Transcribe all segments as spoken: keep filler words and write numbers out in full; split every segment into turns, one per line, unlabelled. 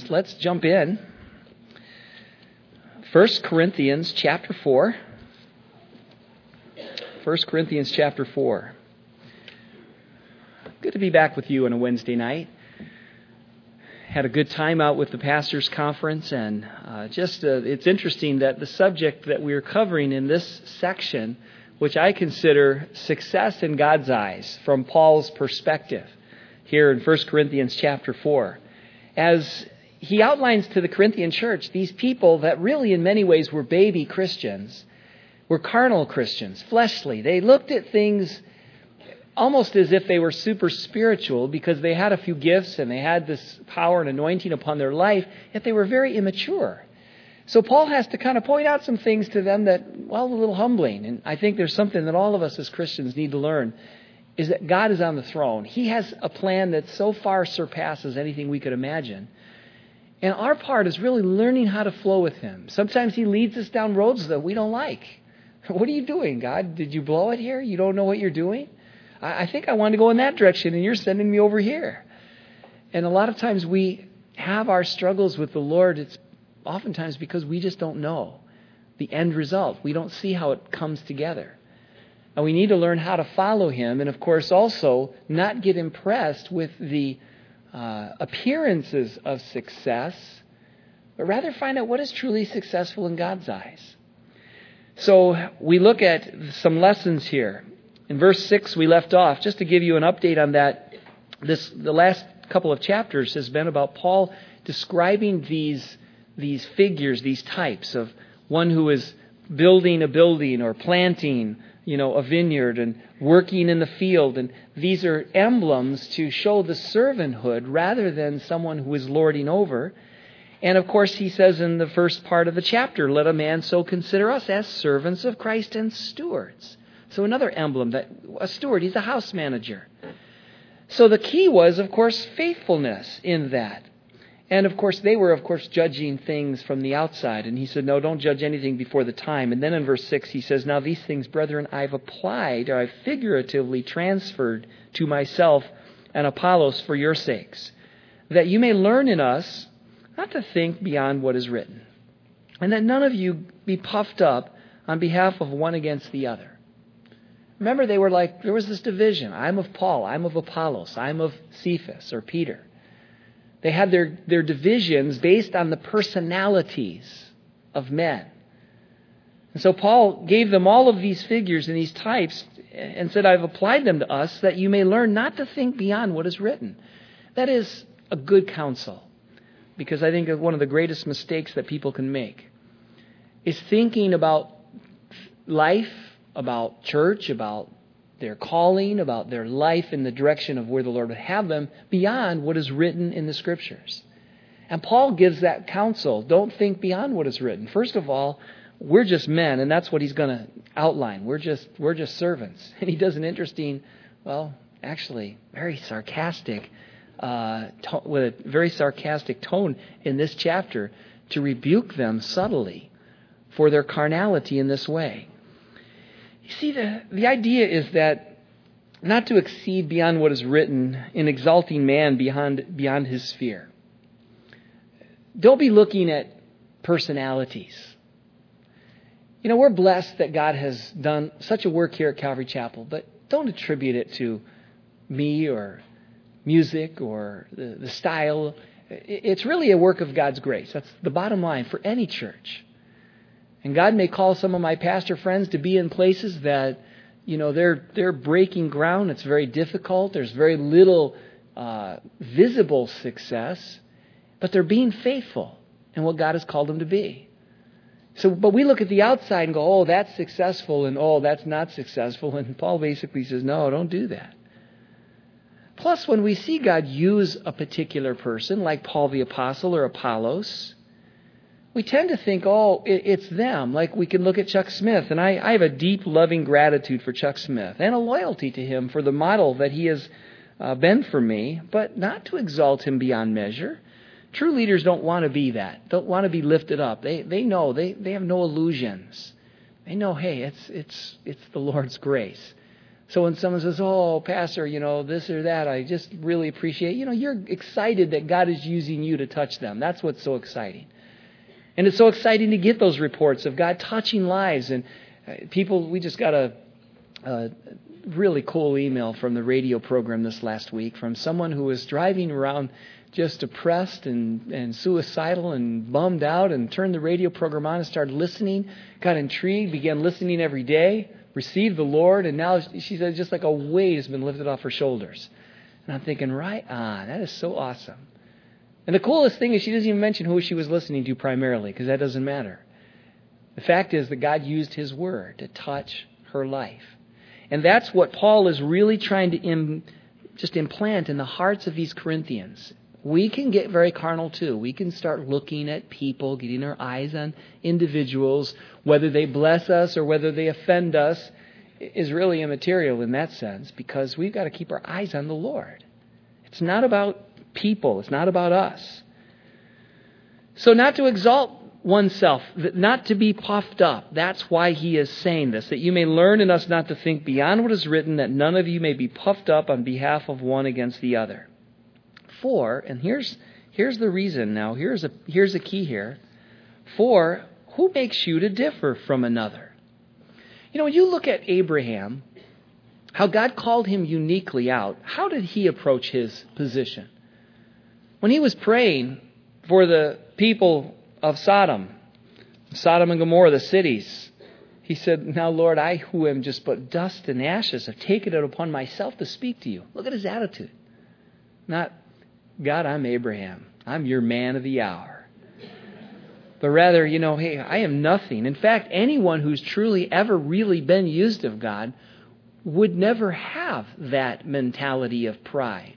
Bibles, let's jump in. First Corinthians chapter four. First Corinthians chapter four. Good to be back with you on a Wednesday night. Had a good time out with the pastors' conference, and uh, just uh, it's interesting that the subject that we're covering in this section, which I consider success in God's eyes from Paul's perspective, here in First Corinthians chapter four, as he outlines to the Corinthian church these people that really in many ways were baby Christians, were carnal Christians, fleshly. They looked at things almost as if they were super spiritual because they had a few gifts and they had this power and anointing upon their life, yet they were very immature. So Paul has to kind of point out some things to them that, well, a little humbling. And I think there's something that all of us as Christians need to learn, is that God is on the throne. He has a plan that so far surpasses anything we could imagine. And our part is really learning how to flow with Him. Sometimes He leads us down roads that we don't like. What are you doing, God? Did you blow it here? You don't know what you're doing? I think I want to go in that direction, and you're sending me over here. And a lot of times we have our struggles with the Lord. It's oftentimes because we just don't know the end result. We don't see how it comes together. And we need to learn how to follow Him, and of course also not get impressed with the uh, appearances of success, but rather find out what is truly successful in God's eyes. So we look at some lessons here. In verse six, we left off. Just to give you an update on that, this the last couple of chapters has been about Paul describing these, these figures, these types of one who is building a building or planting, you know, a vineyard and working in the field. And these are emblems to show the servanthood rather than someone who is lording over. And of course, he says in the first part of the chapter, let a man so consider us as servants of Christ and stewards. So another emblem, that a steward, he's a house manager. So the key was, of course, faithfulness in that. And of course, they were, of course, judging things from the outside. And he said, no, don't judge anything before the time. And then in verse six, he says, now these things, brethren, I've applied, or I've figuratively transferred to myself and Apollos for your sakes, that you may learn in us not to think beyond what is written, and that none of you be puffed up on behalf of one against the other. Remember, they were like, there was this division. I'm of Paul. I'm of Apollos. I'm of Cephas or Peter. They had their, their divisions based on the personalities of men. And so Paul gave them all of these figures and these types and said, I've applied them to us that you may learn not to think beyond what is written. That is a good counsel, because I think one of the greatest mistakes that people can make is thinking about life, about church, about their calling, about their life in the direction of where the Lord would have them beyond what is written in the Scriptures. And Paul gives that counsel. Don't think beyond what is written. First of all, we're just men, and that's what he's going to outline. We're just we're just servants. And he does an interesting, well, actually, very sarcastic, uh, to- with a very sarcastic tone in this chapter to rebuke them subtly for their carnality in this way. You see, the, the idea is that not to exceed beyond what is written in exalting man beyond, beyond his sphere. Don't be looking at personalities. You know, we're blessed that God has done such a work here at Calvary Chapel, but don't attribute it to me or music or the, the style. It's really a work of God's grace. That's the bottom line for any church. And God may call some of my pastor friends to be in places that, you know, they're they're breaking ground. It's very difficult. There's very little uh, visible success, but they're being faithful in what God has called them to be. So, but we look at the outside and go, oh, that's successful, and oh, that's not successful. And Paul basically says, no, don't do that. Plus, when we see God use a particular person, like Paul the Apostle or Apollos, we tend to think, oh, it's them. Like we can look at Chuck Smith, and I, I have a deep, loving gratitude for Chuck Smith and a loyalty to him for the model that he has uh, been for me, but not to exalt him beyond measure. True leaders don't want to be that, don't want to be lifted up. They they know, they, they have no illusions. They know, hey, it's it's it's the Lord's grace. So when someone says, oh, Pastor, you know, this or that, I just really appreciate, you know, you're excited that God is using you to touch them. That's what's so exciting. And it's so exciting to get those reports of God touching lives. And people, we just got a, a really cool email from the radio program this last week from someone who was driving around just depressed and, and suicidal and bummed out, and turned the radio program on and started listening, got intrigued, began listening every day, received the Lord, and now she said just like a weight has been lifted off her shoulders. And I'm thinking, right on, that is so awesome. And the coolest thing is she doesn't even mention who she was listening to primarily, because that doesn't matter. The fact is that God used His Word to touch her life. And that's what Paul is really trying to im- just implant in the hearts of these Corinthians. We can get very carnal too. We can start looking at people, getting our eyes on individuals. Whether they bless us or whether they offend us is really immaterial in that sense, because we've got to keep our eyes on the Lord. It's not about people. It's not about us. So not to exalt oneself, not to be puffed up. That's why he is saying this, that you may learn in us not to think beyond what is written, that none of you may be puffed up on behalf of one against the other. For, and here's here's the reason now, here's a here's a key here. For, who makes you to differ from another? You know, when you look at Abraham, how God called him uniquely out, how did he approach his position? When he was praying for the people of Sodom, Sodom and Gomorrah, the cities, he said, now, Lord, I who am just but dust and ashes have taken it upon myself to speak to you. Look at his attitude. Not, God, I'm Abraham. I'm your man of the hour. But rather, you know, hey, I am nothing. In fact, anyone who's truly ever really been used of God would never have that mentality of pride.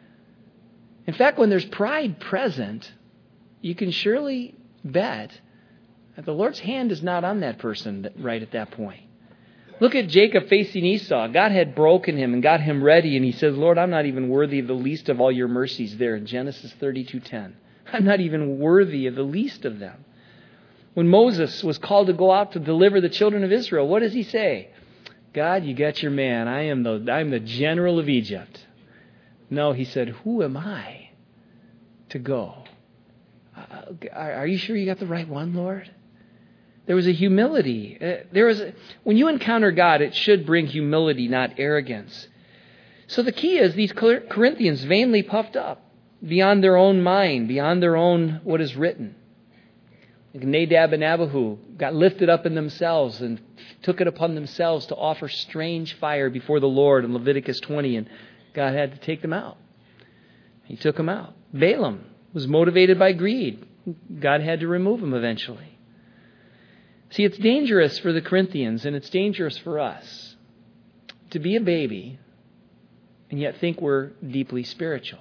In fact, when there's pride present, you can surely bet that the Lord's hand is not on that person right at that point. Look at Jacob facing Esau. God had broken him and got him ready, and he says, Lord, I'm not even worthy of the least of all your mercies there in Genesis thirty-two ten. I'm not even worthy of the least of them. When Moses was called to go out to deliver the children of Israel, what does he say? God, you got your man. I am the I'm the general of Egypt. No, he said, who am I to go? Uh, are you sure you got the right one, Lord? There was a humility. Uh, there was a, when you encounter God, it should bring humility, not arrogance. So the key is these Corinthians vainly puffed up beyond their own mind, beyond their own what is written. Like Nadab and Abihu got lifted up in themselves and took it upon themselves to offer strange fire before the Lord in Leviticus twenty, and God had to take them out. He took them out. Balaam was motivated by greed. God had to remove him eventually. See, it's dangerous for the Corinthians, and it's dangerous for us to be a baby and yet think we're deeply spiritual.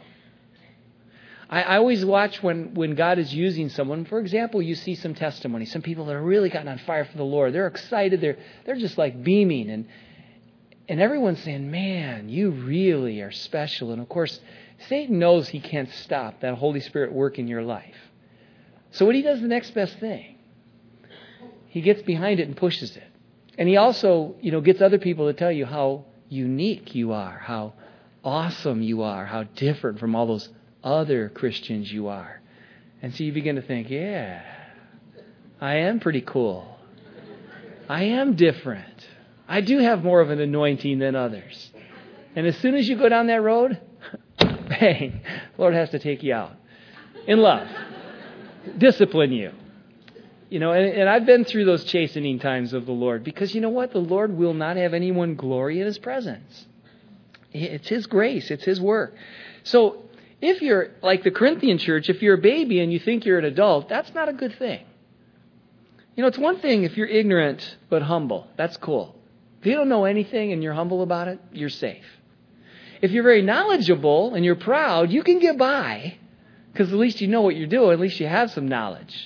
I, I always watch when, when God is using someone. For example, you see some testimony. Some people that are really gotten on fire for the Lord. They're excited. They're they're just like beaming. And, and everyone's saying, man, you really are special. And of course, Satan knows he can't stop that Holy Spirit work in your life. So what he does the next best thing. He gets behind it and pushes it. And he also, you know, gets other people to tell you how unique you are, how awesome you are, how different from all those other Christians you are. And so you begin to think, yeah, I am pretty cool. I am different. I do have more of an anointing than others. And as soon as you go down that road, bang, the Lord has to take you out. In love. Discipline you. You know, and, and I've been through those chastening times of the Lord, because you know what? The Lord will not have anyone glory in His presence. It's His grace. It's His work. So if you're like the Corinthian church, if you're a baby and you think you're an adult, that's not a good thing. You know, it's one thing if you're ignorant but humble. That's cool. If you don't know anything and you're humble about it, you're safe. If you're very knowledgeable and you're proud, you can get by, because at least you know what you're doing. At least you have some knowledge.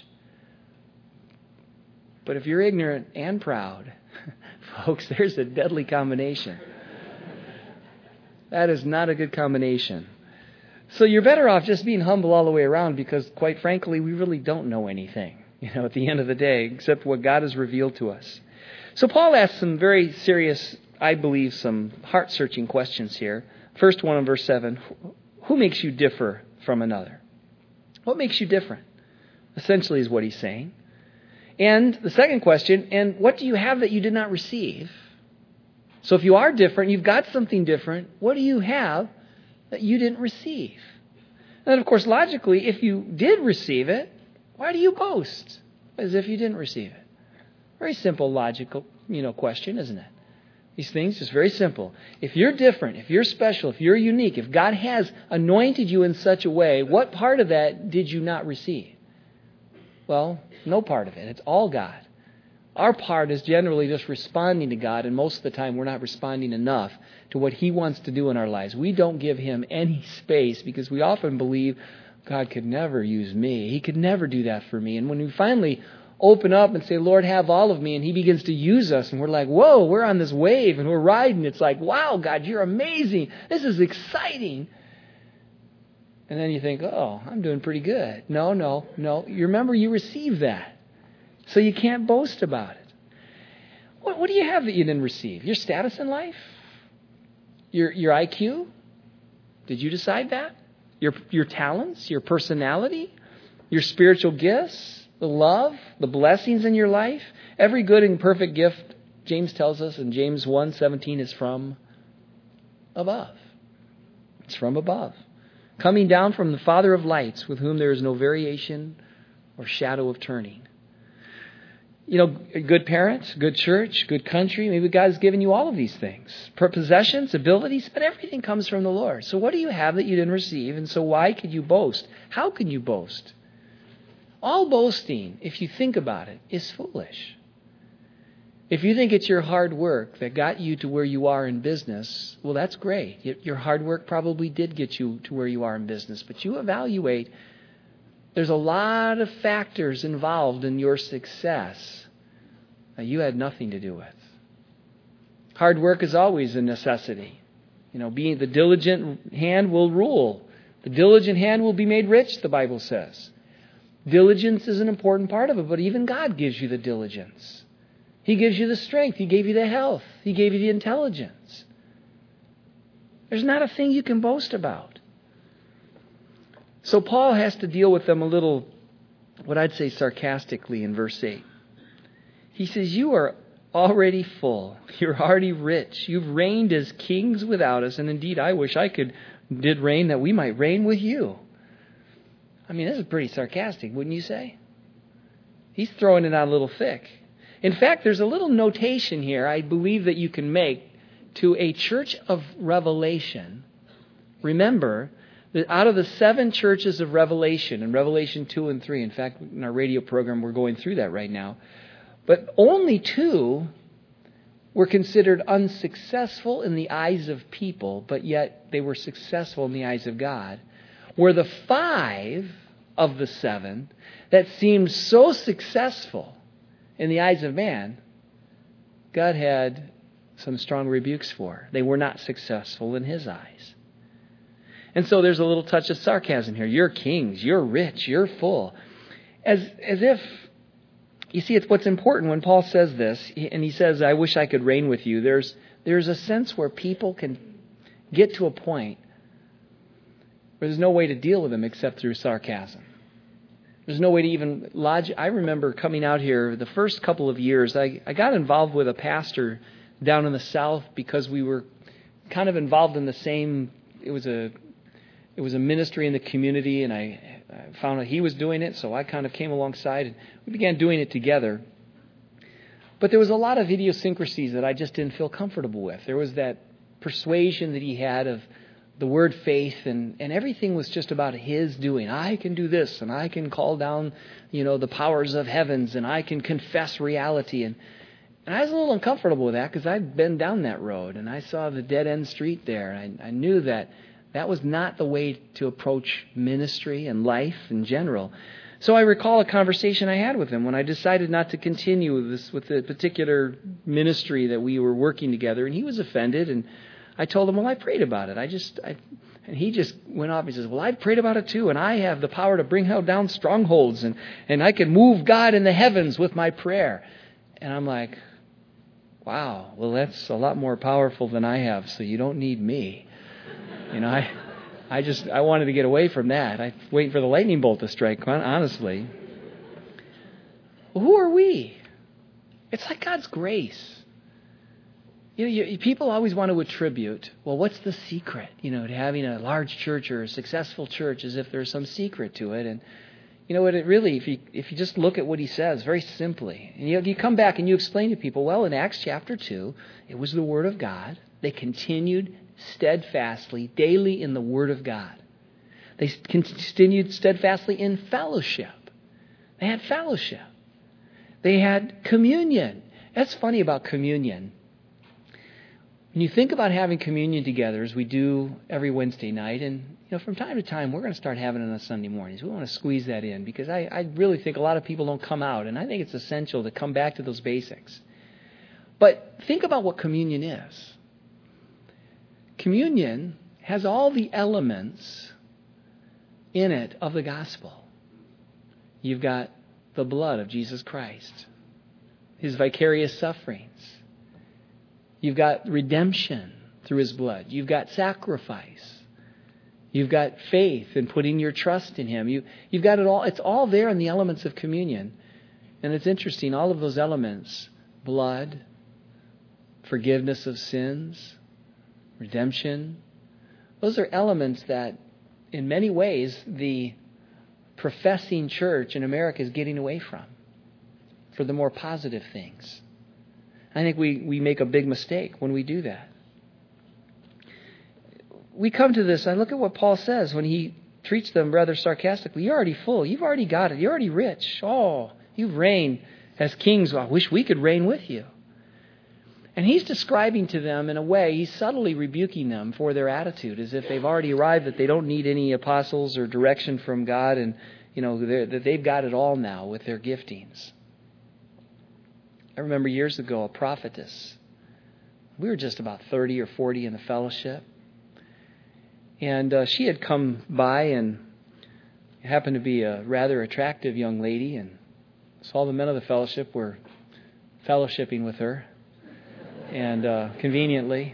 But if you're ignorant and proud, folks, there's a deadly combination. That is not a good combination. So you're better off just being humble all the way around, because, quite frankly, we really don't know anything, you know, at the end of the day, except what God has revealed to us. So Paul asks some very serious I believe, some heart-searching questions here. First one in verse seven, who makes you differ from another? What makes you different? Essentially is what he's saying. And the second question, and what do you have that you did not receive? So if you are different, you've got something different, what do you have that you didn't receive? And then, of course, logically, if you did receive it, why do you boast as if you didn't receive it? Very simple, logical, you know, question, isn't it? These things, just very simple. If you're different, if you're special, if you're unique, if God has anointed you in such a way, what part of that did you not receive? Well, no part of it. It's all God. Our part is generally just responding to God, and most of the time we're not responding enough to what He wants to do in our lives. We don't give Him any space because we often believe God could never use me. He could never do that for me. And when we finally open up and say, Lord, have all of me, and He begins to use us, and we're like, whoa, we're on this wave, and we're riding. It's like, wow, God, you're amazing. This is exciting. And then you think, oh, I'm doing pretty good. No, no, no. You remember you received that. So you can't boast about it. What, what do you have that you didn't receive? Your status in life? Your your I Q? Did you decide that? Your your talents? Your personality? Your spiritual gifts? The love? The blessings in your life? Every good and perfect gift, James tells us in James one seventeen, is from above. It's from above. Coming down from the Father of lights, with whom there is no variation or shadow of turning. You know, a good parent, good church, good country. Maybe God's given you all of these things. Possessions, abilities, but everything comes from the Lord. So what do you have that you didn't receive? And so why could you boast? How can you boast? All boasting, if you think about it, is foolish. If you think it's your hard work that got you to where you are in business, well, that's great. Your hard work probably did get you to where you are in business. But you evaluate, there's a lot of factors involved in your success that you had nothing to do with. Hard work is always a necessity. You know, being the diligent hand will rule. The diligent hand will be made rich, the Bible says. Diligence is an important part of it, but even God gives you the diligence. He gives you the strength. He gave you the health. He gave you the intelligence. There's not a thing you can boast about. So Paul has to deal with them a little, what I'd say sarcastically in verse eight. He says, you are already full. You're already rich. You've reigned as kings without us. And indeed, I wish I could did reign that we might reign with you. I mean, this is pretty sarcastic, wouldn't you say? He's throwing it out a little thick. In fact, there's a little notation here I believe that you can make to a church of Revelation. Remember that out of the seven churches of Revelation, in Revelation two and three, in fact, in our radio program, we're going through that right now, but only two were considered unsuccessful in the eyes of people, but yet they were successful in the eyes of God, were the five of the seven that seemed so successful in the eyes of man, God had some strong rebukes for. They were not successful in His eyes. And so there's a little touch of sarcasm here. You're kings, you're rich, you're full. As as if, you see, it's what's important when Paul says this, and he says, I wish I could reign with you. There's there's a sense where people can get to a point where there's no way to deal with them except through sarcasm. There's no way to even lodge. I remember coming out here the first couple of years, I, I got involved with a pastor down in the South because we were kind of involved in the same, it was a it was a ministry in the community, and I, I found out he was doing it, so I kind of came alongside, and we began doing it together. But there was a lot of idiosyncrasies that I just didn't feel comfortable with. There was that persuasion that he had of the word faith, and, and everything was just about his doing. I can do this, and I can call down, you know, the powers of heavens, and I can confess reality. And, and I was a little uncomfortable with that because I'd been down that road, and I saw the dead-end street there, and I, I knew that that was not the way to approach ministry and life in general. So I recall a conversation I had with him when I decided not to continue with this with the particular ministry that we were working together, and he was offended, and I told him, well, I prayed about it. I just, I, and he just went off. He says, well, I prayed about it too, and I have the power to bring down strongholds, and, and I can move God in the heavens with my prayer. And I'm like, Wow, well, that's a lot more powerful than I have, so you don't need me. You know, I I just, I wanted to get away from that. I'm waiting for the lightning bolt to strike, honestly. Well, who are we? It's like God's grace. You know, you, people always want to attribute, well, what's the secret, you know, to having a large church or a successful church, as if there's some secret to it. And you know what, it really, if you if you just look at what he says very simply, and you, you come back and you explain to people, well, in Acts chapter two, it was the Word of God. They continued steadfastly, daily in the Word of God. They continued steadfastly in fellowship. They had fellowship. They had communion. That's funny about communion. When you think about having communion together, as we do every Wednesday night, and you know, from time to time, we're going to start having it on Sunday mornings. We want to squeeze that in because I, I really think a lot of people don't come out, and I think it's essential to come back to those basics. But think about what communion is. Communion has all the elements in it of the gospel. You've got the blood of Jesus Christ, His vicarious sufferings. You've got redemption through His blood. You've got sacrifice. You've got faith and putting your trust in Him. You, you've got it all. It's all there in the elements of communion. And it's interesting, all of those elements, blood, forgiveness of sins, redemption, those are elements that, in many ways, the professing church in America is getting away from for the more positive things. I think we, we make a big mistake when we do that. We come to this, I look at what Paul says when he treats them rather sarcastically. You're already full. You've already got it. You're already rich. Oh, you reign as kings. I wish we could reign with you. And he's describing to them in a way, he's subtly rebuking them for their attitude, as if they've already arrived, that they don't need any apostles or direction from God, and you know that they've got it all now with their giftings. I remember years ago, a prophetess. We were just about thirty or forty in the fellowship. And uh, she had come by and happened to be a rather attractive young lady. And so all the men of the fellowship were fellowshipping with her. And uh, conveniently.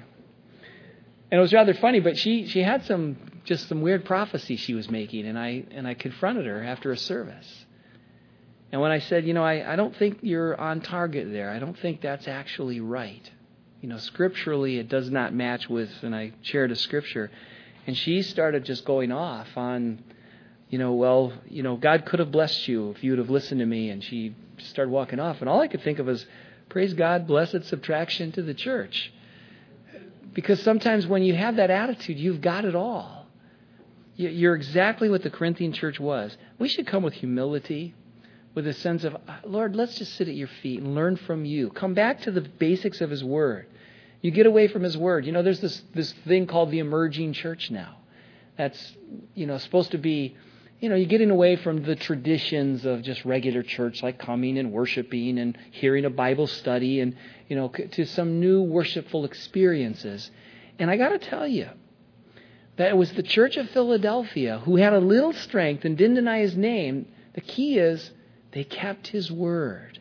And it was rather funny, but she, she had some just some weird prophecy she was making. And I, and I confronted her after a service. And when I said, you know, I, I don't think you're on target there. I don't think that's actually right. You know, scripturally, it does not match with, and I shared a scripture. And she started just going off on, you know, well, you know, God could have blessed you if you would have listened to me. And she started walking off. And all I could think of was, praise God, blessed subtraction to the church. Because sometimes when you have that attitude, you've got it all. You're exactly what the Corinthian church was. We should come with humility, with a sense of, Lord, let's just sit at your feet and learn from you. Come back to the basics of His Word. You get away from His Word. You know, there's this, this thing called the emerging church now. That's, you know, supposed to be, you know, you're getting away from the traditions of just regular church, like coming and worshiping and hearing a Bible study and, you know, to some new worshipful experiences. And I got to tell you, that it was the Church of Philadelphia who had a little strength and didn't deny His name. The key is, they kept His Word.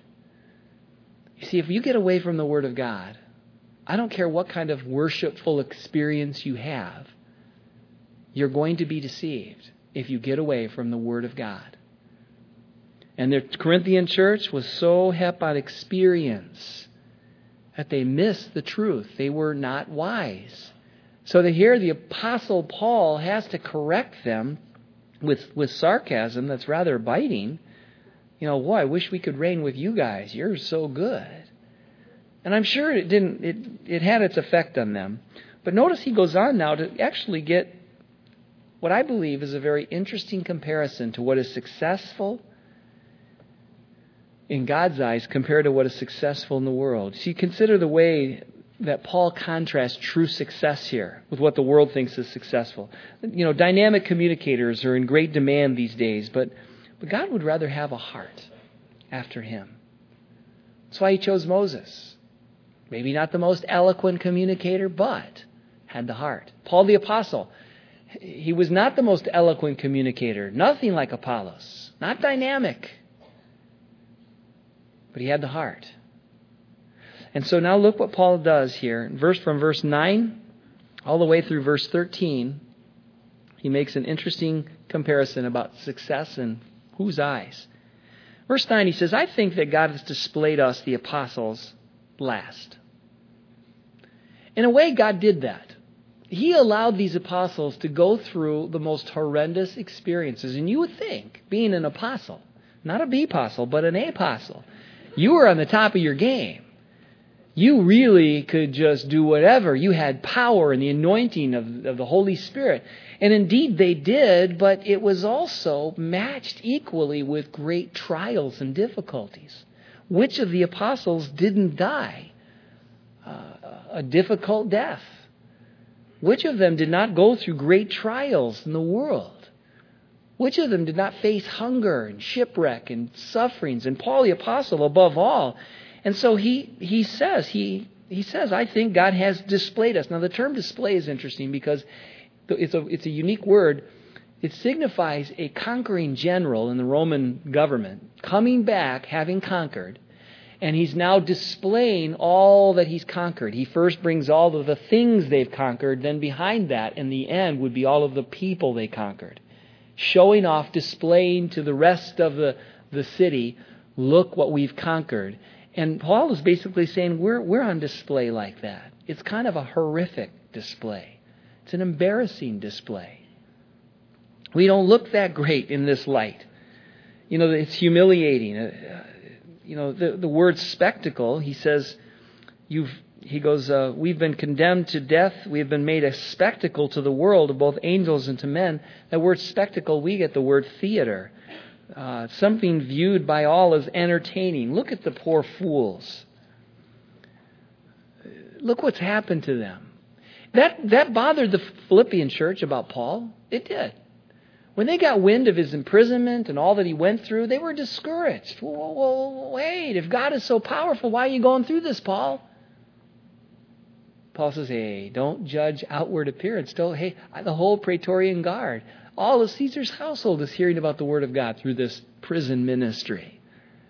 You see, if you get away from the Word of God, I don't care what kind of worshipful experience you have, you're going to be deceived if you get away from the Word of God. And the Corinthian church was so hep on experience that they missed the truth. They were not wise. So that here the Apostle Paul has to correct them with, with sarcasm that's rather biting. You know, boy, I wish we could reign with you guys. You're so good. And I'm sure it didn't, it, it had its effect on them. But notice he goes on now to actually get what I believe is a very interesting comparison to what is successful in God's eyes compared to what is successful in the world. See, consider the way that Paul contrasts true success here with what the world thinks is successful. You know, dynamic communicators are in great demand these days, but But God would rather have a heart after Him. That's why He chose Moses. Maybe not the most eloquent communicator, but had the heart. Paul the Apostle. He was not the most eloquent communicator. Nothing like Apollos. Not dynamic. But he had the heart. And so now look what Paul does here. Verse from verse nine all the way through verse thirteen, he makes an interesting comparison about success in whose eyes. Verse nine, he says, I think that God has displayed us, the apostles, last. In a way, God did that. He allowed these apostles to go through the most horrendous experiences. And you would think, being an apostle, not a B-apostle, but an A-apostle, you were on the top of your game. You really could just do whatever. You had power and the anointing of, of the Holy Spirit. And indeed they did, but it was also matched equally with great trials and difficulties. Which of the apostles didn't die uh, a difficult death? Which of them did not go through great trials in the world? Which of them did not face hunger and shipwreck and sufferings? And Paul the apostle above all. And so he he says, he he says, I think God has displayed us. Now the term display is interesting because it's a it's a unique word. It signifies a conquering general in the Roman government coming back having conquered. And he's now displaying all that he's conquered. He first brings all of the things they've conquered. Then behind that, in the end, would be all of the people they conquered. Showing off, displaying to the rest of the, the city, look what we've conquered. And Paul is basically saying we're we're on display like that. It's kind of a horrific display. It's an embarrassing display. We don't look that great in this light. You know, it's humiliating. Uh, you know, the, the word spectacle, he says, you've, he goes, uh, we've been condemned to death. We have been made a spectacle to the world of both angels and to men. That word spectacle, we get the word theater. Uh, something viewed by all as entertaining. Look at the poor fools. Look what's happened to them. That that bothered the Philippian church about Paul. It did. When they got wind of his imprisonment and all that he went through, they were discouraged. Whoa, whoa, wait, if God is so powerful, why are you going through this, Paul? Paul says, hey, don't judge outward appearance. Don't, hey, the whole Praetorian Guard, all of Caesar's household is hearing about the Word of God through this prison ministry.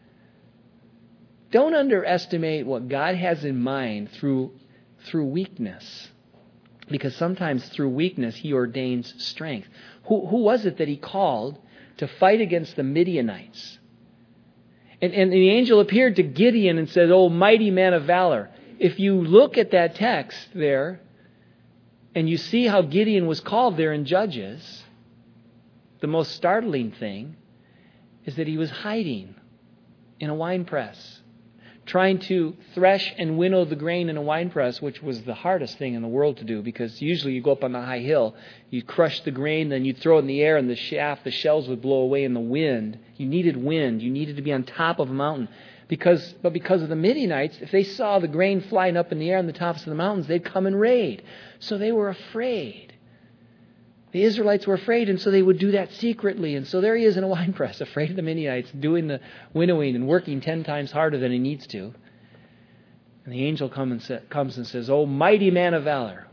Don't underestimate what God has in mind through, through weakness. Because sometimes through weakness, He ordains strength. Who, who was it that He called to fight against the Midianites? And, and the angel appeared to Gideon and said, "Oh, mighty man of valor." If you look at that text there, and you see how Gideon was called there in Judges, the most startling thing is that he was hiding in a winepress, trying to thresh and winnow the grain in a winepress, which was the hardest thing in the world to do, because usually you go up on a high hill, you crush the grain, then you throw it in the air, and the shaft, the shells would blow away in the wind. You needed wind. You needed to be on top of a mountain. Because, but because of the Midianites, if they saw the grain flying up in the air on the tops of the mountains, they'd come and raid. So they were afraid. The Israelites were afraid, and so they would do that secretly. And so there he is in a winepress, afraid of the Midianites, doing the winnowing and working ten times harder than he needs to. And the angel come and sa- comes and says, "Oh, mighty man of valor."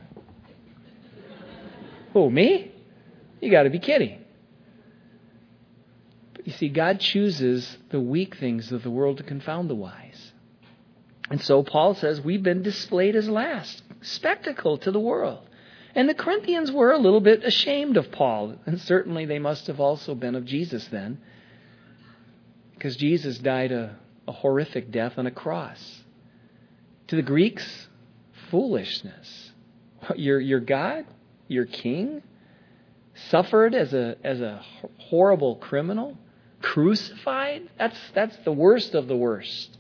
Oh, me? You got to be kidding. But you see, God chooses the weak things of the world to confound the wise. And so Paul says, we've been displayed as last, spectacle to the world. And the Corinthians were a little bit ashamed of Paul. And certainly they must have also been of Jesus then. Because Jesus died a, a horrific death on a cross. To the Greeks, foolishness. Your, your God, your king, suffered as a, as a horrible criminal, crucified. That's, that's the worst of the worst.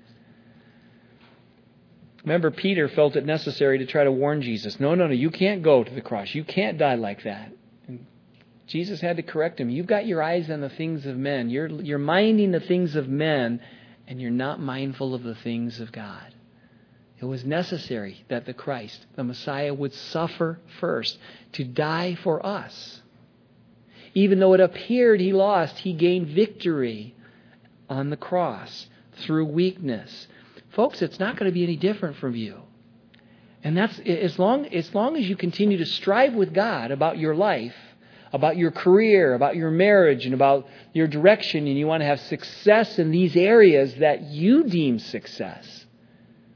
Remember, Peter felt it necessary to try to warn Jesus. No, no, no, you can't go to the cross. You can't die like that. And Jesus had to correct him. You've got your eyes on the things of men. You're, you're minding the things of men, and you're not mindful of the things of God. It was necessary that the Christ, the Messiah, would suffer first to die for us. Even though it appeared he lost, he gained victory on the cross through weakness. Folks, it's not going to be any different from you. And that's as long, as long as you continue to strive with God about your life, about your career, about your marriage, and about your direction, and you want to have success in these areas that you deem success,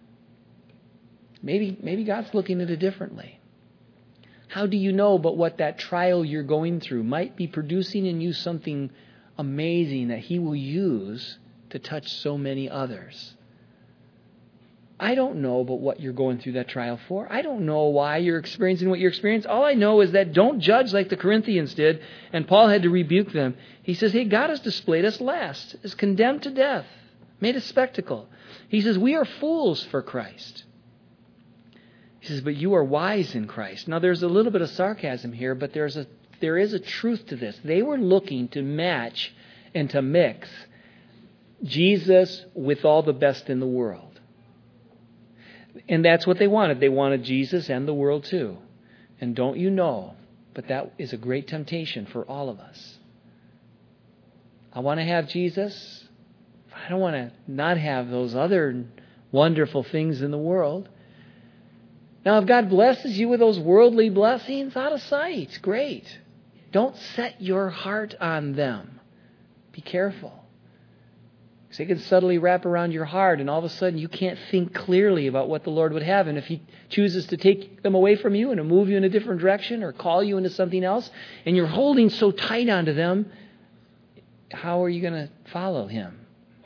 Maybe, maybe God's looking at it differently. How do you know but what that trial you're going through might be producing in you something amazing that He will use to touch so many others? I don't know but what you're going through that trial for. I don't know why you're experiencing what you're experiencing. All I know is that don't judge like the Corinthians did, and Paul had to rebuke them. He says, hey, God has displayed us last, is condemned to death, made a spectacle. He says, we are fools for Christ. He says, but you are wise in Christ. Now, there's a little bit of sarcasm here, but there's a there is a truth to this. They were looking to match and to mix Jesus with all the best in the world. And that's what they wanted. They wanted Jesus and the world too. And don't you know, but that is a great temptation for all of us. I want to have Jesus. I don't want to not have those other wonderful things in the world. Now, if God blesses you with those worldly blessings, out of sight, great. Don't set your heart on them. Be careful. Because they can subtly wrap around your heart, and all of a sudden you can't think clearly about what the Lord would have. And if He chooses to take them away from you and to move you in a different direction or call you into something else, and you're holding so tight onto them, how are you going to follow Him?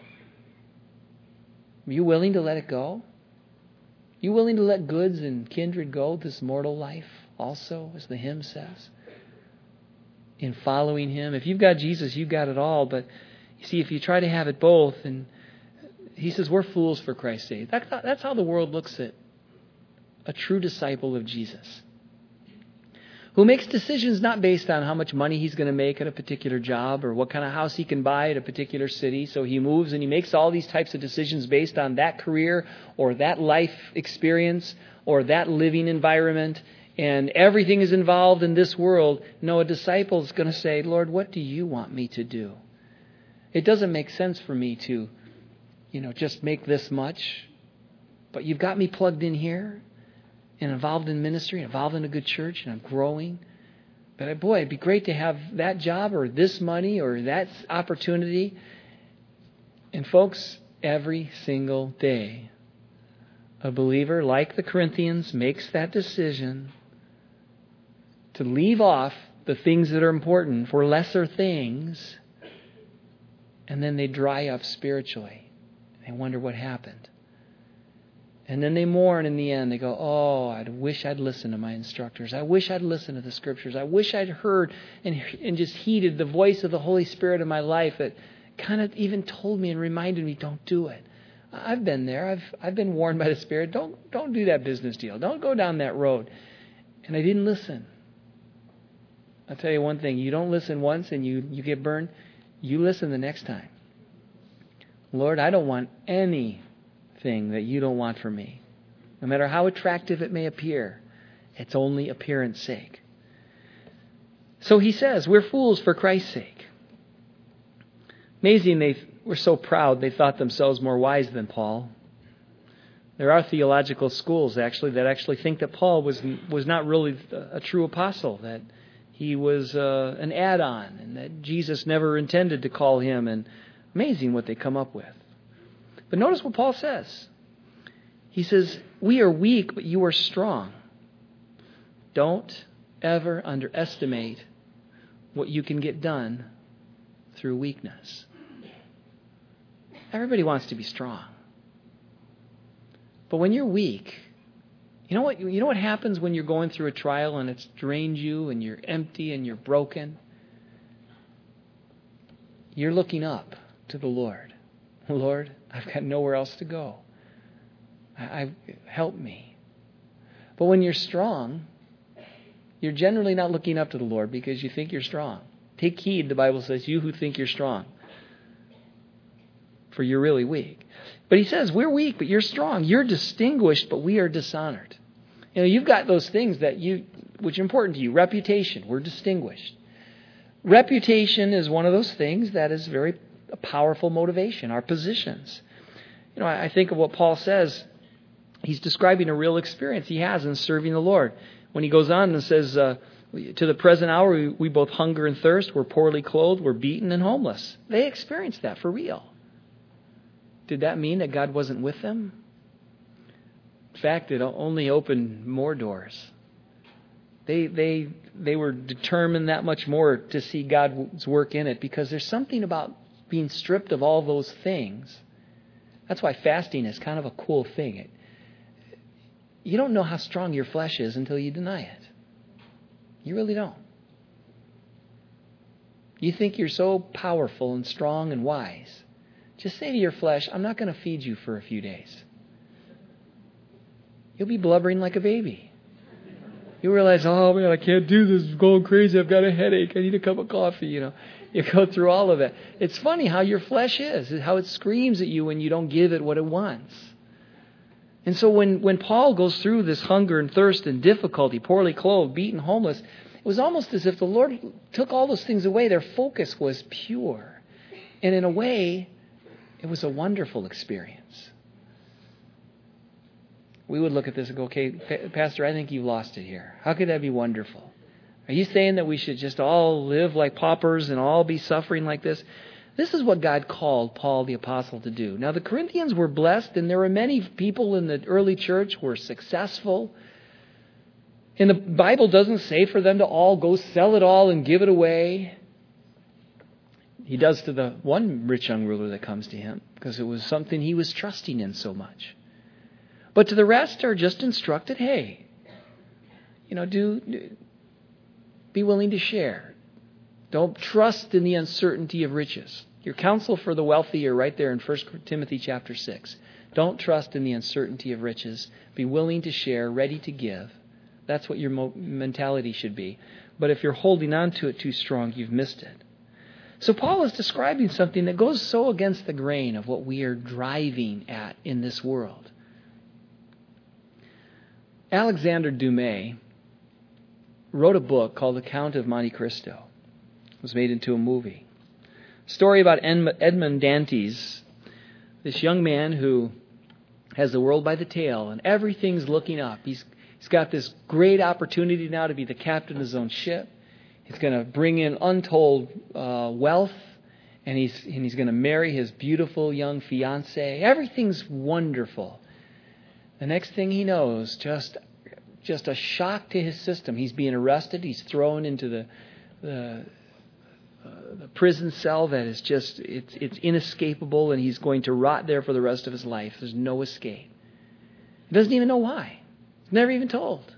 Are you willing to let it go? Are you willing to let goods and kindred go, this mortal life also, as the hymn says? In following Him. If you've got Jesus, you've got it all, but you see, if you try to have it both, and He says we're fools for Christ's sake. That's how, that's how the world looks at a true disciple of Jesus, who makes decisions not based on how much money he's going to make at a particular job or what kind of house he can buy at a particular city. So he moves and he makes all these types of decisions based on that career or that life experience or that living environment, and everything is involved in this world. No, a disciple is going to say, Lord, what do you want me to do? It doesn't make sense for me to, you know, just make this much. But you've got me plugged in here and involved in ministry, involved in a good church, and I'm growing. But boy, it'd be great to have that job or this money or that opportunity. And folks, every single day, a believer like the Corinthians makes that decision to leave off the things that are important for lesser things. And then they dry up spiritually. They wonder what happened. And then they mourn in the end. They go, oh, I wish I'd listened to my instructors. I wish I'd listened to the Scriptures. I wish I'd heard and, and just heeded the voice of the Holy Spirit in my life that kind of even told me and reminded me, don't do it. I've been there. I've I've been warned by the Spirit. Don't don't do that business deal. Don't go down that road. And I didn't listen. I'll tell you one thing. You don't listen once and you, you get burned. You listen the next time. Lord, I don't want anything that you don't want for me. No matter how attractive it may appear, it's only appearance sake. So he says, we're fools for Christ's sake. Amazing, they were so proud they thought themselves more wise than Paul. There are theological schools actually that actually think that Paul was was not really a true apostle, that he was uh, an add-on, and that Jesus never intended to call him. And amazing what they come up with. But notice what Paul says. He says, we are weak, but you are strong. Don't ever underestimate what you can get done through weakness. Everybody wants to be strong. But when you're weak, you know what you know what happens when you're going through a trial and it's drained you and you're empty and you're broken? You're looking up to the Lord. Lord, I've got nowhere else to go. I, I help me. But when you're strong, you're generally not looking up to the Lord because you think you're strong. Take heed, the Bible says, you who think you're strong, for you're really weak. But he says, we're weak, but you're strong. You're distinguished, but we are dishonored. You know, you've got those things that you, which are important to you. Reputation, we're distinguished. Reputation is one of those things that is very a powerful motivation, our positions. You know, I, I think of what Paul says. He's describing a real experience he has in serving the Lord. When he goes on and says, uh, to the present hour, we, we both hunger and thirst. We're poorly clothed. We're beaten and homeless. They experienced that for real. Did that mean that God wasn't with them? fact, it only opened more doors. They they they were determined that much more to see God's work in it, because there's something about being stripped of all those things. That's why fasting is kind of a cool thing. It, you don't know how strong your flesh is until you deny it. You really don't. You think you're so powerful and strong and wise. Just say to your flesh, I'm not going to feed you for a few days. You'll be blubbering like a baby. You realize, oh man, I can't do this. I'm going crazy. I've got a headache. I need a cup of coffee. You know, you go through all of that. It's funny how your flesh is, how it screams at you when you don't give it what it wants. And so when, when Paul goes through this hunger and thirst and difficulty, poorly clothed, beaten, homeless, it was almost as if the Lord took all those things away. Their focus was pure. And in a way, it was a wonderful experience. We would look at this and go, okay, Pastor, I think you've lost it here. How could that be wonderful? Are you saying that we should just all live like paupers and all be suffering like this? This is what God called Paul the Apostle to do. Now, the Corinthians were blessed, and there were many people in the early church who were successful. And the Bible doesn't say for them to all go sell it all and give it away. He does to the one rich young ruler that comes to him, because it was something he was trusting in so much. But to the rest are just instructed, hey, you know, do, do be willing to share. Don't trust in the uncertainty of riches. Your counsel for the wealthy are right there in First Timothy chapter six. Don't trust in the uncertainty of riches. Be willing to share, ready to give. That's what your mo- mentality should be. But if you're holding on to it too strong, you've missed it. So Paul is describing something that goes so against the grain of what we are driving at in this world. Alexander Dumas wrote a book called The Count of Monte Cristo. It was made into a movie. Story about Edmond Dantes, this young man who has the world by the tail and everything's looking up. He's he's got this great opportunity now to be the captain of his own ship. He's going to bring in untold uh, wealth, and he's and he's going to marry his beautiful young fiancée. Everything's wonderful. The next thing he knows, just just a shock to his system. He's being arrested. He's thrown into the the, uh, the prison cell that is just it's it's inescapable, and he's going to rot there for the rest of his life. There's no escape. He doesn't even know why. He's never even told.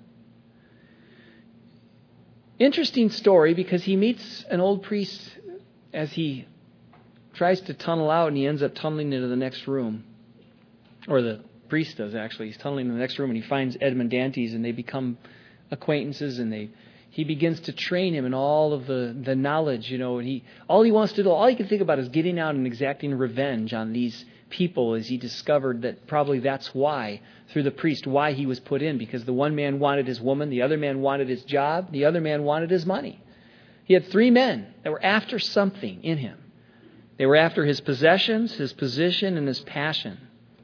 Interesting story, because he meets an old priest as he tries to tunnel out, and he ends up tunneling into the next room. Or the priest does, actually. He's tunneling in the next room, and he finds Edmond Dantes, and they become acquaintances, and they he begins to train him in all of the, the knowledge, you know, and he all he wants to do, all he can think about is getting out and exacting revenge on these people, as he discovered that probably that's why, through the priest, why he was put in, because the one man wanted his woman, the other man wanted his job, the other man wanted his money. He had three men that were after something in him. They were after his possessions, his position, and his passion.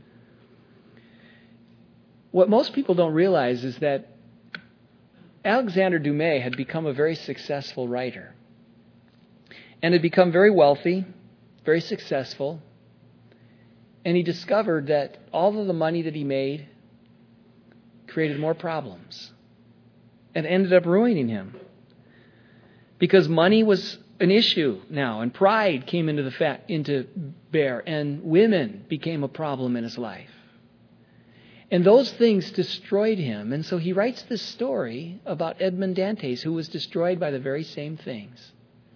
What most people don't realize is that Alexander Dumas had become a very successful writer and had become very wealthy, very successful. And he discovered that all of the money that he made created more problems and ended up ruining him. Because money was an issue now, and pride came into the fa- into bear, and women became a problem in his life. And those things destroyed him. And so he writes this story about Edmond Dantes, who was destroyed by the very same things.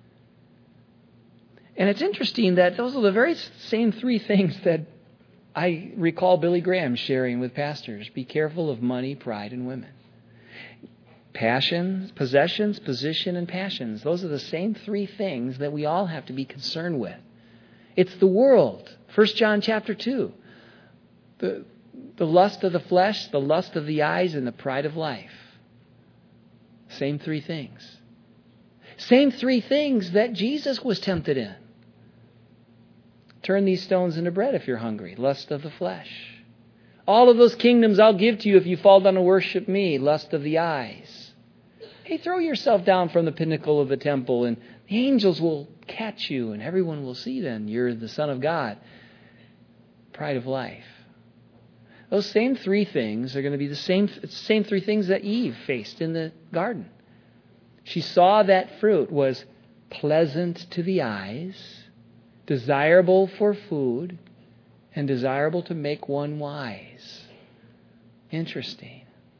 And it's interesting that those are the very same three things that I recall Billy Graham sharing with pastors. Be careful of money, pride, and women. Passions, possessions, position, and passions. Those are the same three things that we all have to be concerned with. It's the world. First John chapter two. The, the lust of the flesh, the lust of the eyes, and the pride of life. Same three things. Same three things that Jesus was tempted in. Turn these stones into bread if you're hungry. Lust of the flesh. All of those kingdoms I'll give to you if you fall down and worship me. Lust of the eyes. Hey, throw yourself down from the pinnacle of the temple, and the angels will catch you, and everyone will see then you're the Son of God. Pride of life. Those same three things are going to be the same, same three things that Eve faced in the garden. She saw that fruit was pleasant to the eyes, desirable for food, and desirable to make one wise. Interesting.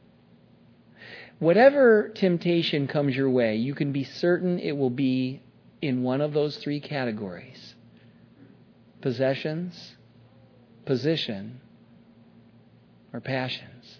Whatever temptation comes your way, you can be certain it will be in one of those three categories. Possessions, position, or passions.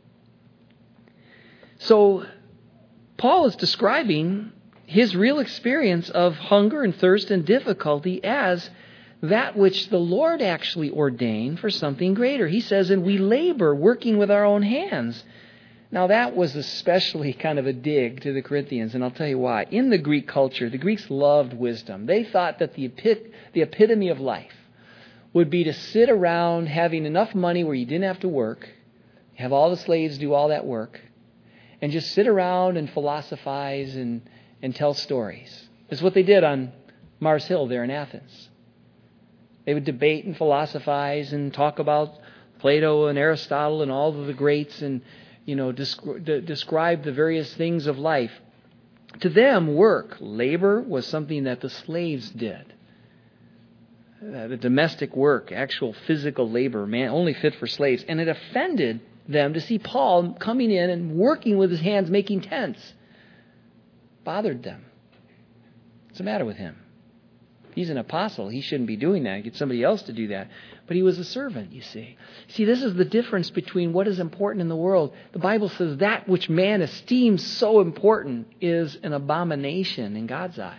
So, Paul is describing his real experience of hunger and thirst and difficulty as that which the Lord actually ordained for something greater. He says, and we labor working with our own hands. Now that was especially kind of a dig to the Corinthians, and I'll tell you why. In the Greek culture, the Greeks loved wisdom. They thought that the epit- the epitome of life would be to sit around having enough money where you didn't have to work, have all the slaves do all that work, and just sit around and philosophize and, and tell stories. It's what they did on Mars Hill there in Athens. They would debate and philosophize and talk about Plato and Aristotle and all of the greats and, you know, descri- de- describe the various things of life. To them, work, labor, was something that the slaves did. Uh, the domestic work, actual physical labor, man, only fit for slaves. And it offended them to see Paul coming in and working with his hands, making tents. Bothered them. What's the matter with him? He's an apostle. He shouldn't be doing that. Get somebody else to do that. But he was a servant, you see. See, this is the difference between what is important in the world. The Bible says that which man esteems so important is an abomination in God's eyes.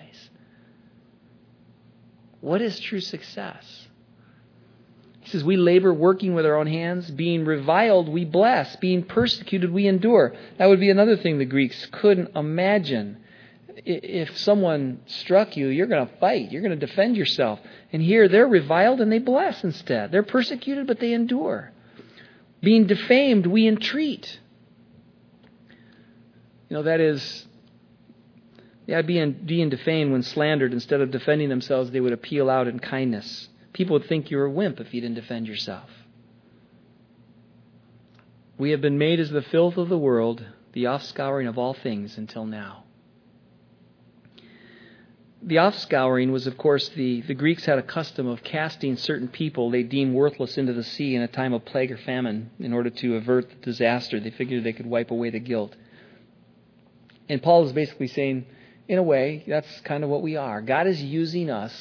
What is true success? He says, we labor working with our own hands. Being reviled, we bless. Being persecuted, we endure. That would be another thing the Greeks couldn't imagine. If someone struck you, you're going to fight. You're going to defend yourself. And here, they're reviled and they bless instead. They're persecuted, but they endure. Being defamed, we entreat. You know, that is, yeah, being, being defamed when slandered, instead of defending themselves, they would appeal out in kindness. People would think you were a wimp if you didn't defend yourself. We have been made as the filth of the world, the offscouring of all things until now. The offscouring was, of course, the, the Greeks had a custom of casting certain people they deemed worthless into the sea in a time of plague or famine in order to avert the disaster. They figured they could wipe away the guilt. And Paul is basically saying, in a way, that's kind of what we are. God is using us.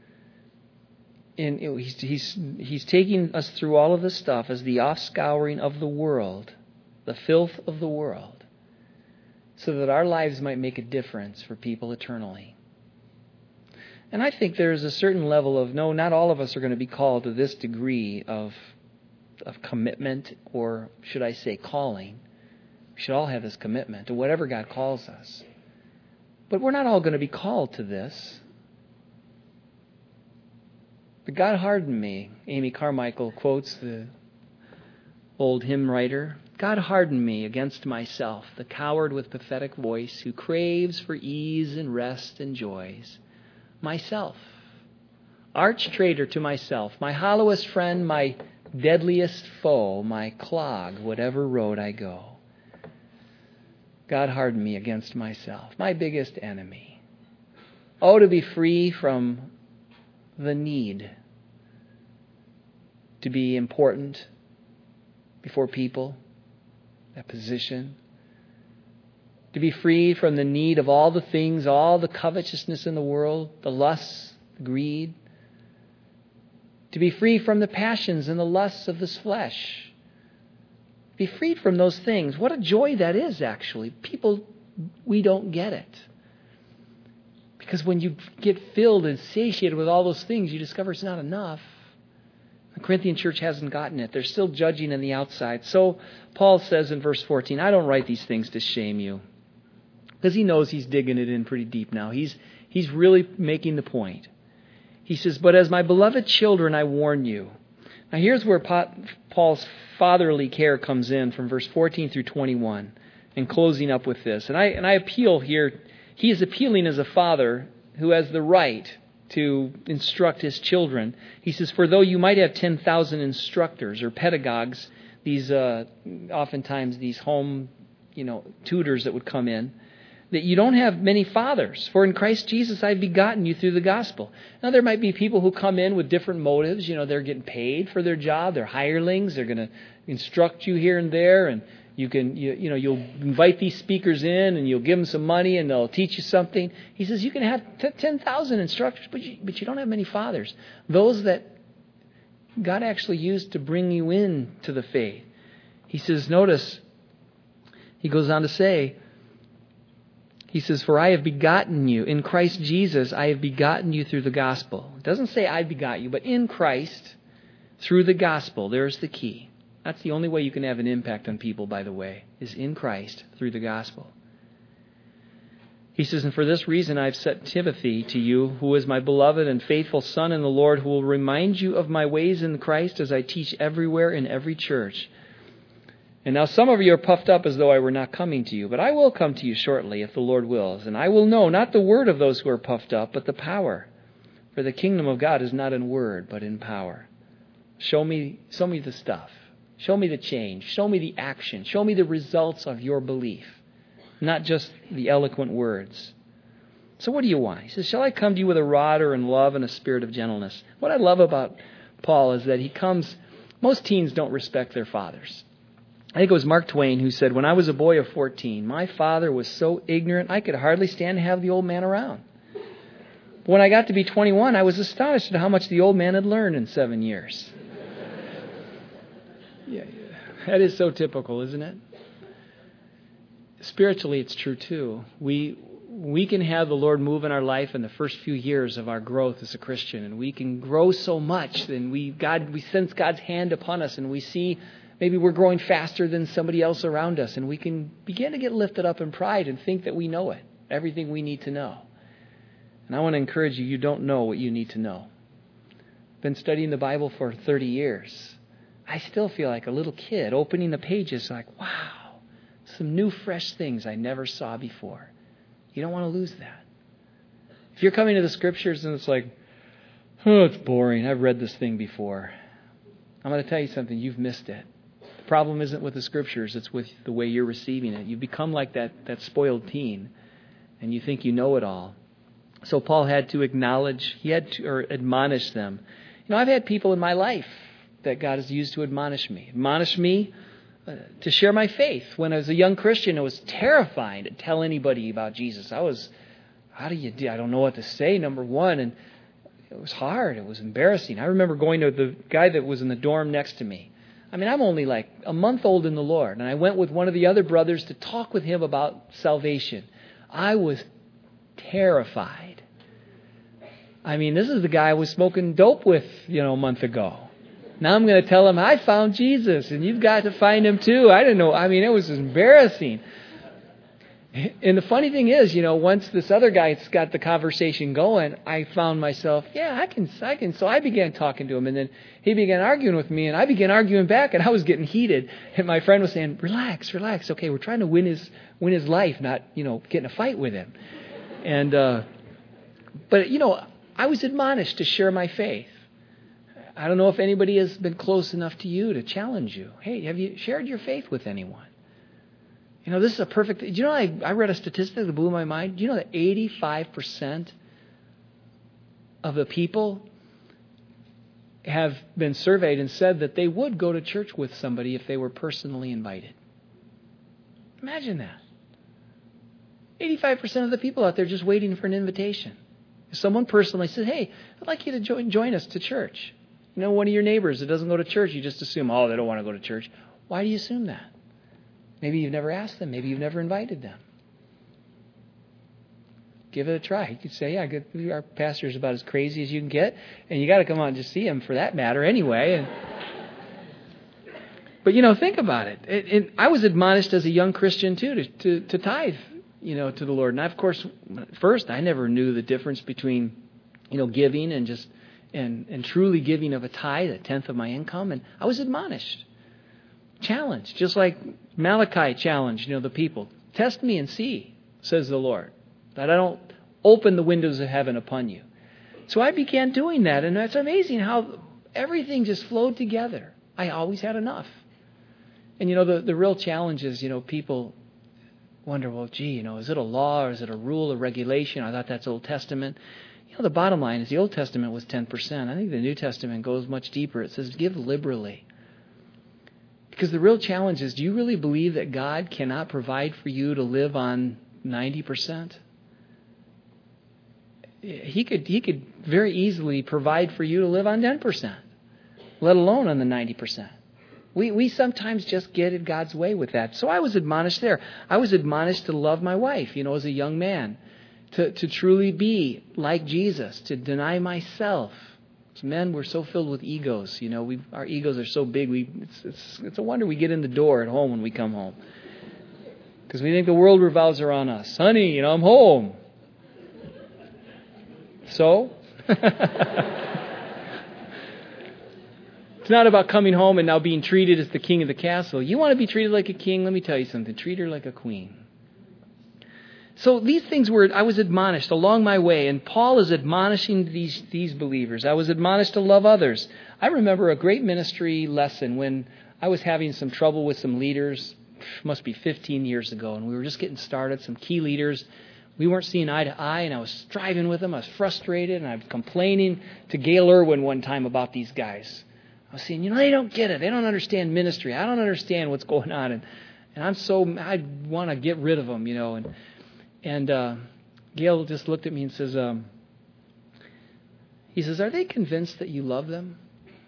In, he's, he's, he's taking us through all of this stuff as the offscouring of the world, the filth of the world, so that our lives might make a difference for people eternally. And I think there's a certain level of, no, not all of us are going to be called to this degree of of commitment, or should I say calling. We should all have this commitment to whatever God calls us. But we're not all going to be called to this. But God hardened me. Amy Carmichael quotes the old hymn writer. God hardened me against myself, the coward with pathetic voice who craves for ease and rest and joys. Myself, arch traitor to myself, my hollowest friend, my deadliest foe, my clog, whatever road I go. God hardened me against myself, my biggest enemy. Oh, to be free from the need to be important before people, that position. To be free from the need of all the things, all the covetousness in the world, the lusts, the greed. To be free from the passions and the lusts of this flesh. Be freed from those things. What a joy that is, actually. People, we don't get it. Because when you get filled and satiated with all those things, you discover it's not enough. The Corinthian church hasn't gotten it. They're still judging on the outside. So Paul says in verse fourteen, I don't write these things to shame you. Because he knows he's digging it in pretty deep now. He's he's really making the point. He says, but as my beloved children, I warn you. Now here's where Paul's fatherly care comes in from verse fourteen through twenty-one, and closing up with this. And I and I appeal here, he is appealing as a father who has the right to instruct his children. He says, for though you might have ten thousand instructors or pedagogues, these uh, oftentimes these home, you know, tutors that would come in, that you don't have many fathers. For in Christ Jesus I've begotten you through the gospel. Now there might be people who come in with different motives. You know, they're getting paid for their job. They're hirelings. They're going to instruct you here and there, and you can, you, you know, you'll invite these speakers in, and you'll give them some money, and they'll teach you something. He says you can have t- ten thousand instructors, but you, but you don't have many fathers. Those that God actually used to bring you in to the faith. He says, notice, he goes on to say, he says, for I have begotten you. In Christ Jesus, I have begotten you through the gospel. It doesn't say I begot you, but in Christ, through the gospel. There's the key. That's the only way you can have an impact on people, by the way, is in Christ, through the gospel. He says, and for this reason I've set Timothy to you, who is my beloved and faithful son in the Lord, who will remind you of my ways in Christ as I teach everywhere in every church. And now some of you are puffed up as though I were not coming to you, but I will come to you shortly, if the Lord wills. And I will know not the word of those who are puffed up, but the power. For the kingdom of God is not in word, but in power. Show me, show me the stuff. Show me the change. Show me the action. Show me the results of your belief, not just the eloquent words. So what do you want? He says, shall I come to you with a rod or in love and a spirit of gentleness? What I love about Paul is that he comes, most teens don't respect their fathers. I think it was Mark Twain who said, when I was a boy of fourteen, my father was so ignorant I could hardly stand to have the old man around. But when I got to be twenty-one, I was astonished at how much the old man had learned in seven years. Yeah, that is so typical, isn't it? Spiritually, it's true too. We we can have the Lord move in our life in the first few years of our growth as a Christian, and we can grow so much, and we God we sense God's hand upon us, and we see maybe we're growing faster than somebody else around us, and we can begin to get lifted up in pride and think that we know it, everything we need to know. And I want to encourage you, you don't know what you need to know. I've been studying the Bible for thirty years. I still feel like a little kid opening the pages like, wow, some new fresh things I never saw before. You don't want to lose that. If you're coming to the Scriptures and it's like, oh, it's boring, I've read this thing before, I'm going to tell you something, you've missed it. The problem isn't with the Scriptures, it's with the way you're receiving it. You've become like that, that spoiled teen, and you think you know it all. So Paul had to acknowledge, he had to or admonish them. You know, I've had people in my life that God has used to admonish me. Admonish me uh, to share my faith. When I was a young Christian, it was terrifying to tell anybody about Jesus. I was, how do you do? I don't know what to say, number one. And it was hard. It was embarrassing. I remember going to the guy that was in the dorm next to me. I mean, I'm only like a month old in the Lord. And I went with one of the other brothers to talk with him about salvation. I was terrified. I mean, this is the guy I was smoking dope with, you know, a month ago. Now I'm going to tell him, I found Jesus, and you've got to find him too. I didn't know. I mean, it was embarrassing. And the funny thing is, you know, once this other guy's got the conversation going, I found myself, yeah, I can, I can. So I began talking to him, and then he began arguing with me, and I began arguing back, and I was getting heated. And my friend was saying, relax, relax. Okay, we're trying to win his win his life, not, you know, get in a fight with him. And, uh, but, you know, I was admonished to share my faith. I don't know if anybody has been close enough to you to challenge you. Hey, have you shared your faith with anyone? You know, this is a perfect... Do you know, I, I read a statistic that blew my mind. Do you know that eighty-five percent of the people have been surveyed and said that they would go to church with somebody if they were personally invited? Imagine that. eighty-five percent of the people out there just waiting for an invitation. If someone personally says, hey, I'd like you to join, join us to church. You know, one of your neighbors that doesn't go to church, you just assume, oh, they don't want to go to church. Why do you assume that? Maybe you've never asked them. Maybe you've never invited them. Give it a try. You could say, yeah, our pastor's about as crazy as you can get, and you got to come out and just see him for that matter anyway. And, but, you know, think about it. it, it I was admonished as a young Christian, too, to, to, to tithe, you know, to the Lord. And I, of course, first, I never knew the difference between, you know, giving and just And, and truly giving of a tithe, a tenth of my income. And I was admonished, challenged, just like Malachi challenged, you know, the people. Test me and see, says the Lord, that I don't open the windows of heaven upon you. So I began doing that. And it's amazing how everything just flowed together. I always had enough. And, you know, the, the real challenge is, you know, people wonder, well, gee, you know, is it a law or is it a rule or regulation? I thought that's Old Testament. You know, the bottom line is the Old Testament was ten percent. I think the New Testament goes much deeper. It says give liberally. Because the real challenge is, do you really believe that God cannot provide for you to live on ninety percent? He could, he could very easily provide for you to live on ten percent, let alone on the ninety percent. We we sometimes just get in God's way with that. So I was admonished there. I was admonished to love my wife, you know, as a young man, to, to truly be like Jesus, to deny myself. As men, we're so filled with egos. You know, we our egos are so big. We it's, it's it's a wonder we get in the door at home when we come home, because we think the world revolves around us. Honey, you know, I'm home. So. It's not about coming home and now being treated as the king of the castle. You want to be treated like a king? Let me tell you something. Treat her like a queen. So these things were, I was admonished along my way. And Paul is admonishing these, these believers. I was admonished to love others. I remember a great ministry lesson when I was having some trouble with some leaders. Must be fifteen years ago. And we were just getting started. Some key leaders. We weren't seeing eye to eye. And I was striving with them. I was frustrated. And I was complaining to Gail Irwin one time about these guys. I was saying, you know, they don't get it. They don't understand ministry. I don't understand what's going on. And and I'm so, I want to get rid of them, you know. And and uh, Gail just looked at me and says, um, he says, are they convinced that you love them?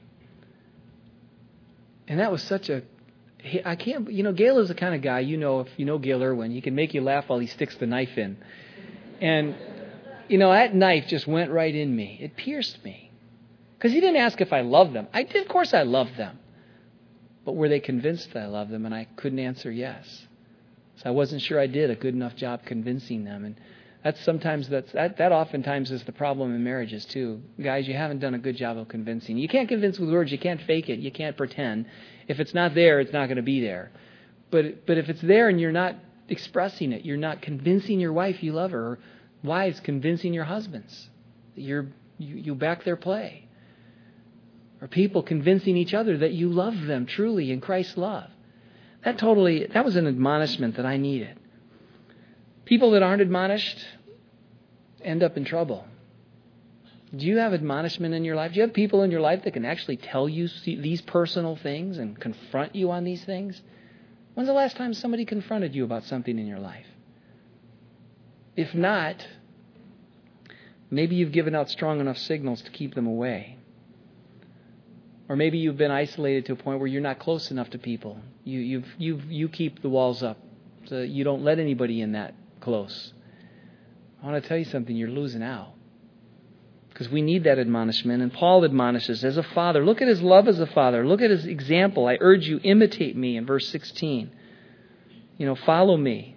And that was such a, I can't, you know, Gail is the kind of guy, you know, if you know Gail Irwin, he can make you laugh while he sticks the knife in. And, you know, that knife just went right in me. It pierced me. Because he didn't ask if I loved them. I did, of course I loved them. But were they convinced that I loved them? And I couldn't answer yes. So I wasn't sure I did a good enough job convincing them. And that's sometimes, that's, that, that oftentimes is the problem in marriages too. Guys, you haven't done a good job of convincing. You can't convince with words. You can't fake it. You can't pretend. If it's not there, it's not going to be there. But but if it's there and you're not expressing it, you're not convincing your wife you love her, or wives convincing your husbands that you're, you, you back their play. Or people convincing each other that you love them truly in Christ's love. That totally, that was an admonishment that I needed. People that aren't admonished end up in trouble. Do you have admonishment in your life? Do you have people in your life that can actually tell you these personal things and confront you on these things? When's the last time somebody confronted you about something in your life? If not, maybe you've given out strong enough signals to keep them away. Or maybe you've been isolated to a point where you're not close enough to people. You you you you keep the walls up so that you don't let anybody in that close. I want to tell you something. You're losing out. Because we need that admonishment. And Paul admonishes as a father. Look at his love as a father. Look at his example. I urge you, imitate me in verse sixteen. You know, follow me.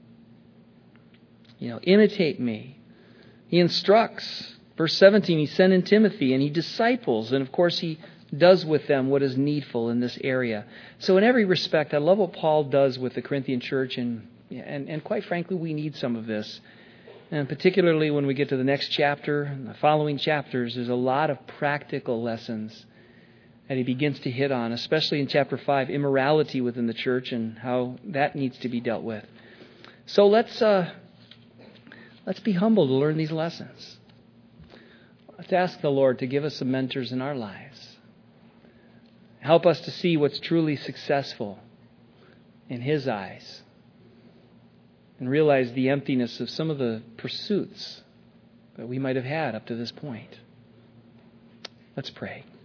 You know, imitate me. He instructs. Verse seventeen, he sent in Timothy and he disciples. And of course, he does with them what is needful in this area. So in every respect, I love what Paul does with the Corinthian church. And, and, and quite frankly, we need some of this. And particularly when we get to the next chapter and the following chapters, there's a lot of practical lessons that he begins to hit on, especially in chapter five, immorality within the church and how that needs to be dealt with. So let's uh, let's be humble to learn these lessons. Let's ask the Lord to give us some mentors in our lives. Help us to see what's truly successful in His eyes and realize the emptiness of some of the pursuits that we might have had up to this point. Let's pray.